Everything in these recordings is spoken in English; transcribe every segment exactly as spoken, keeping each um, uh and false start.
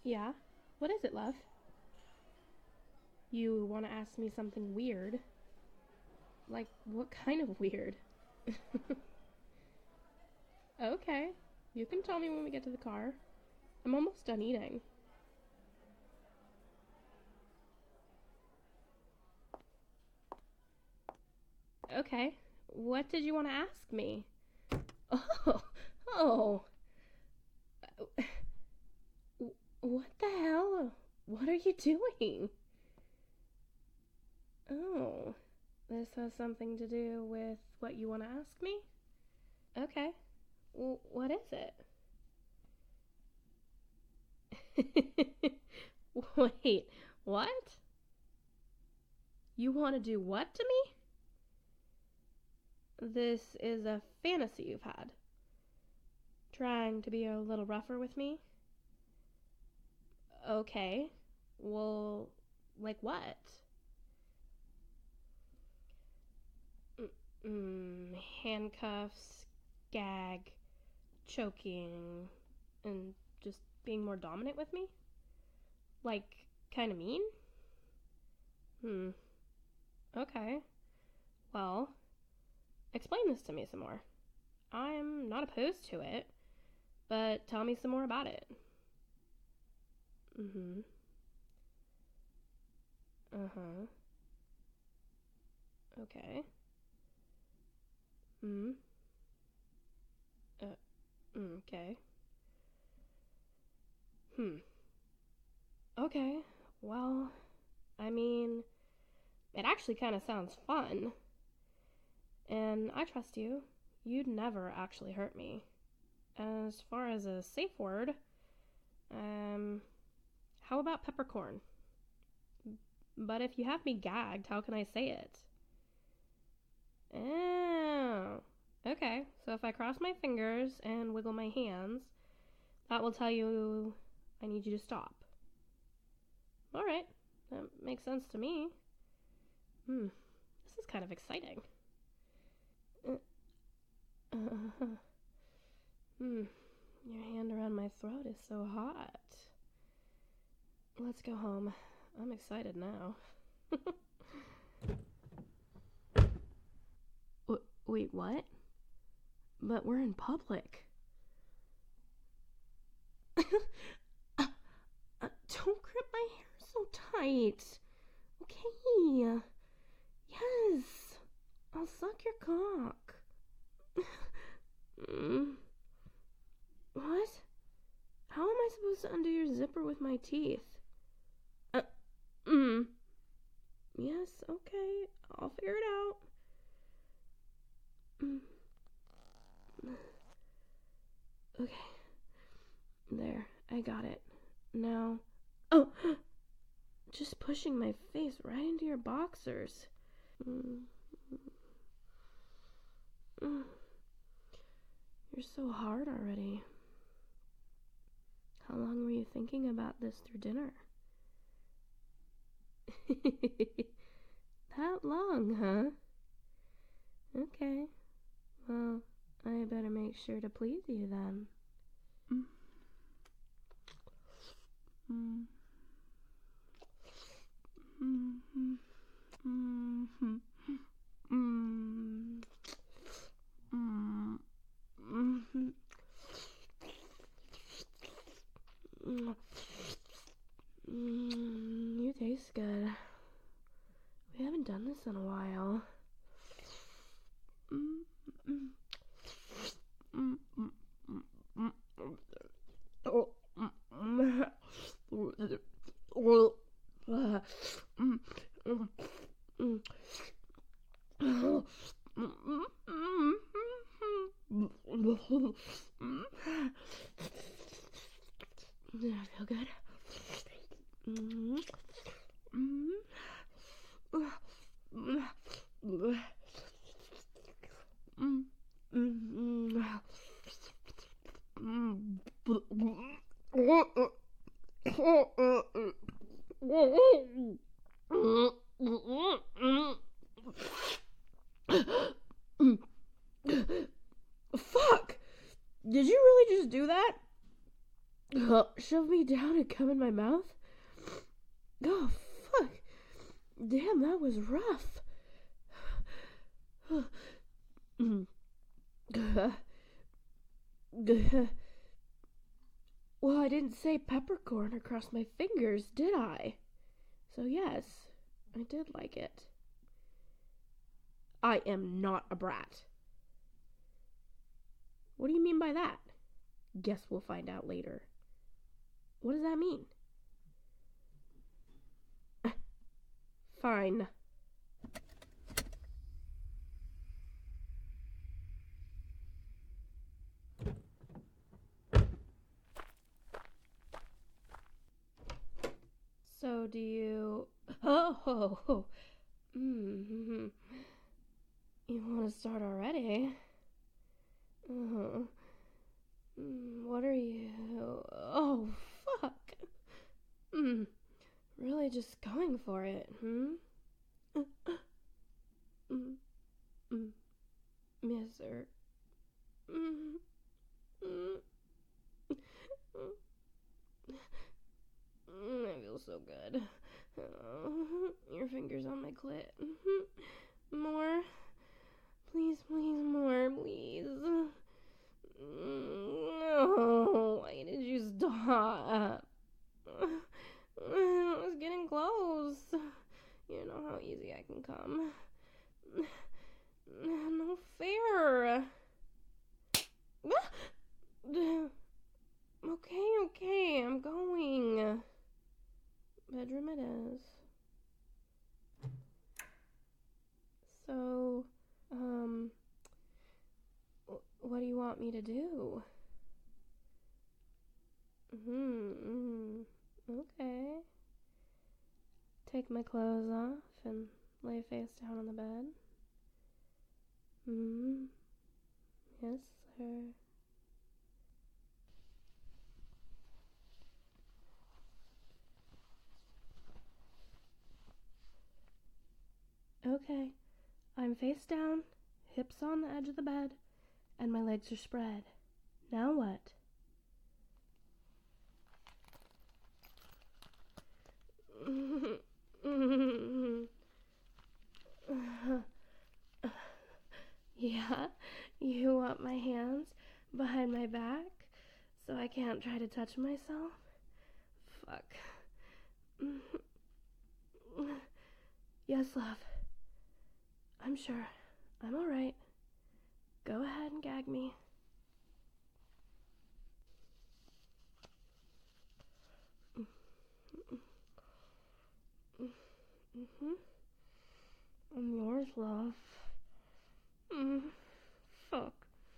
Yeah? What is it, love? You want to ask me something weird? Like, what kind of weird? Okay. You can tell me when we get to the car. I'm almost done eating. Okay. What did you want to ask me? Oh, oh. What the hell? What are you doing? Oh, this has something to do with what you want to ask me? Okay. Well, what is it? Wait, what? You want to do what to me? This is a fantasy you've had. Trying to be a little rougher with me? Okay. Well, like what? Mm, handcuffs, gag, choking, and just being more dominant with me? Like, kinda mean? Hmm. Okay. Well, explain this to me some more. I'm not opposed to it, but tell me some more about it. Mm-hmm. Uh-huh. Okay. Hmm. Uh, mm, okay. Hmm. Okay. Well, I mean, it actually kind of sounds fun. And I trust you. You'd never actually hurt me. As far as a safe word, um, how about peppercorn? But if you have me gagged, how can I say it? Oh, okay. So if I cross my fingers and wiggle my hands, that will tell you I need you to stop. All right, that makes sense to me. Hmm, this is kind of exciting. Uh, uh, hmm, your hand around my throat is so hot. Let's go home. I'm excited now. w- wait, what? But we're in public. uh, uh, don't grip my hair so tight. Okay. Yes. I'll suck your cock. mm. What? How am I supposed to undo your zipper with my teeth? Uh, mm. Yes, okay. I'll figure it out. Mm. Okay. There, I got it. Now. Oh! Just pushing my face right into your boxers. Mm. Mm. You're so hard already. How long were you thinking about this through dinner? That long, huh? Okay. Well, I better make sure to please you then. Mm. Mm. Mm-hmm. Mm-hmm. Mm. Mm. Mm-hmm. Mm. Mm. You taste good. We haven't done this in a while. Mm. Mm. Mm. Mm. Mm. Oh. Mm. Oh. Mm. Mm. Mm. Oh. Mm. Mm. Does that feel good? Mm. Mm. Fuck! Did you really just do that? Uh, shove me down and come in my mouth? Oh, fuck. Damn, that was rough. Well, I didn't say peppercorn across my fingers, did I? So yes, I did like it. I am not a brat. What do you mean by that? Guess we'll find out later. What does that mean? Fine. So do you... Oh, oh, oh. Mm-hmm. You want to start already? Uh-huh. Mm, what are you... Oh, fuck. Mm. Really just going for it, hmm? Mm. Mm. Yes, sir. Mm. Mm. Mm, I feel so good. Oh, your fingers on my clit. More. Please, please, more, please. No, why did you stop? It was getting close. You know how easy I can come. No fair. Okay, okay, I'm going. Bedroom it is. So, um, what do you want me to do? Hmm, okay. Take my clothes off and lay face down on the bed. Hmm, yes, sir. Okay, I'm face down, hips on the edge of the bed, and my legs are spread. Now what? Yeah, you want my hands behind my back so I can't try to touch myself? Fuck. Yes, love. I'm sure. I'm alright. Go ahead and gag me. Mm-hmm. I'm yours, love. Mm. Fuck.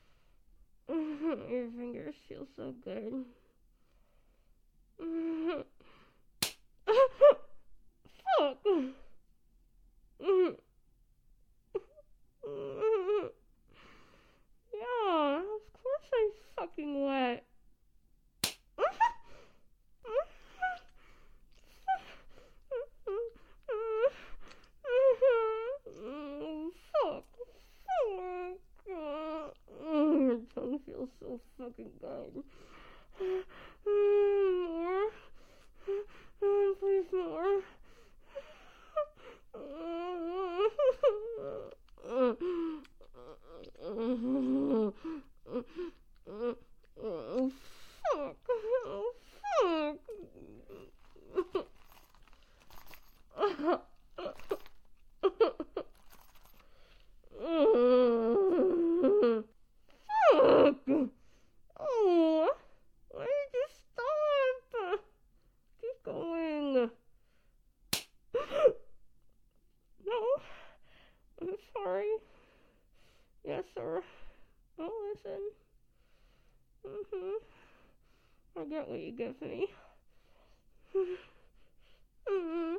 Your fingers feel so good. Fuck. Yeah, of course I'm fucking wet. Fuck. Your tongue feels so fucking good. More. Please, more. Oh, fuck. Oh, fuck. Fuck. Oh, why did you stop? Keep going. No, I'm sorry. Yes, sir. I'll listen. Mm-hmm. I get what you give me. Mm-hmm.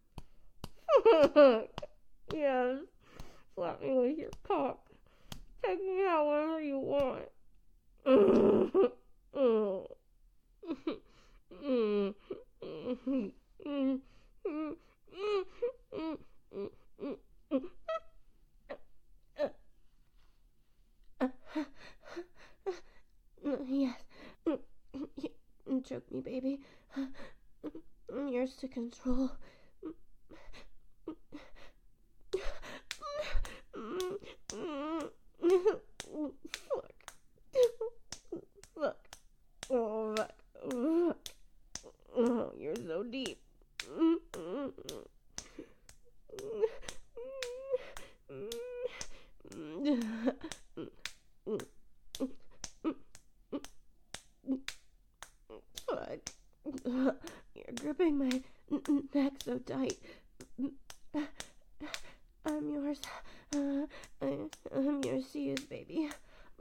Yes. Slap me with your cock. Take me however you want. Yes. choke me, baby. I'm yours to control. Fuck. Fuck. Oh, fuck. Fuck. Oh, you're so deep. Fuck. You're gripping my n- neck so tight. I'm yours. Uh, I, I'm yours to use, baby.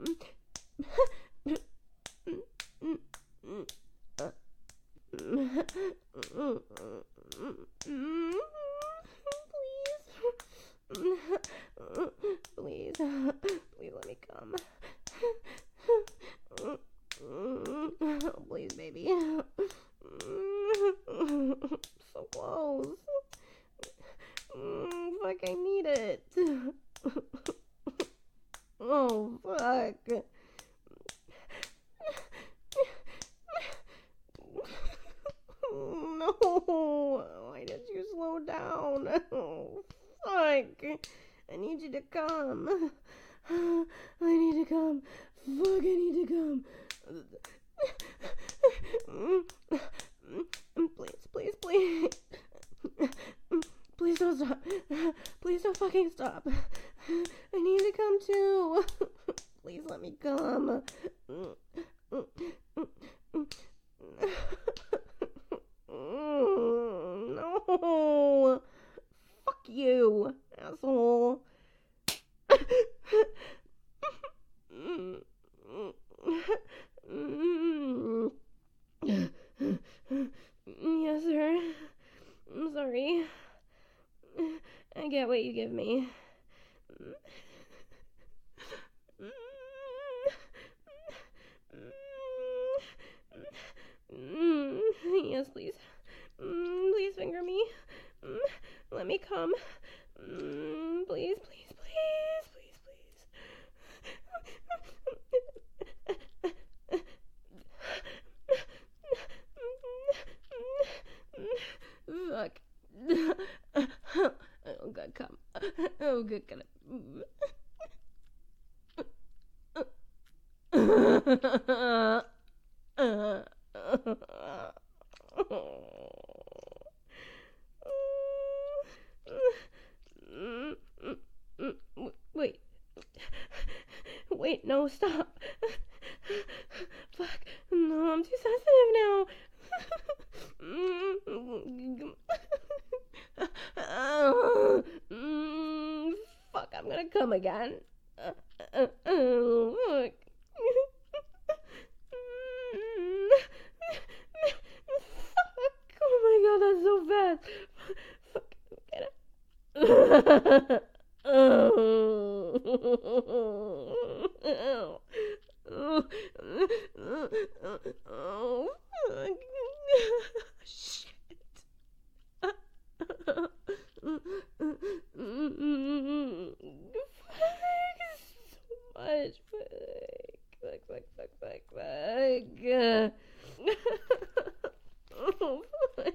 Please. Please. Please let me come. Please, baby. So close. Fuck, I need it. Oh, fuck. No. Why did you slow down? Oh, fuck. I need you to come. I need to come. Fuck, I need to come. Please, please, please. Please don't stop. Please don't fucking stop. I need to come too. Please let me come. No. Fuck you, asshole. Yes, sir. I'm sorry. I get what you give me. Yes, please. Please finger me. Let me come. Please, please, please, please, please. Fuck. Oh, God, come. Oh, good, God. Wait. Wait, no, stop. Fuck. No, I'm too sensitive now. Fuck, I'm gonna come again. Fuck. Fuck. Oh my God, that's so fast. Fuck. Get it. Oh. Oh. Shit. Fuck. So much. Fuck. Fuck, fuck, fuck, fuck, fuck. Oh, fuck.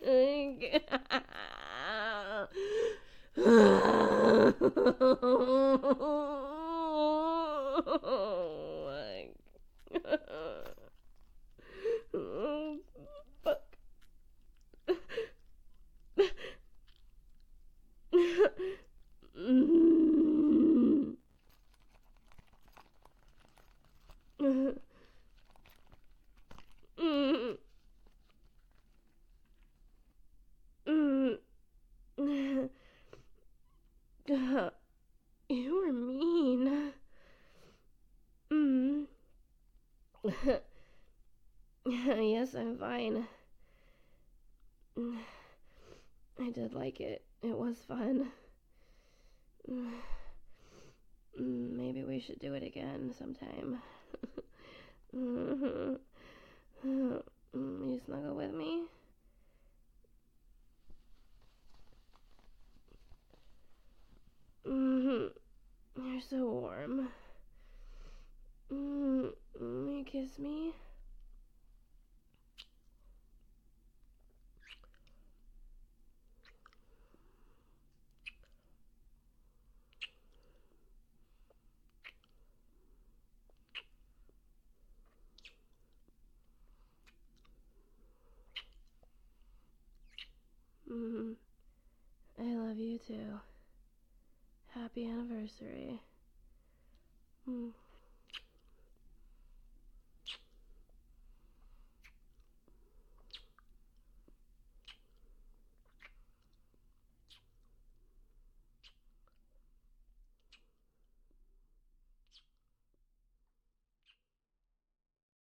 Oh my God. Oh, fuck. You were mean. Mm. Yes, I'm fine. I did like it. It was fun. Maybe we should do it again sometime. You snuggle with me? You're so warm. You kiss me? Mm, I love you too. Happy anniversary. Mm.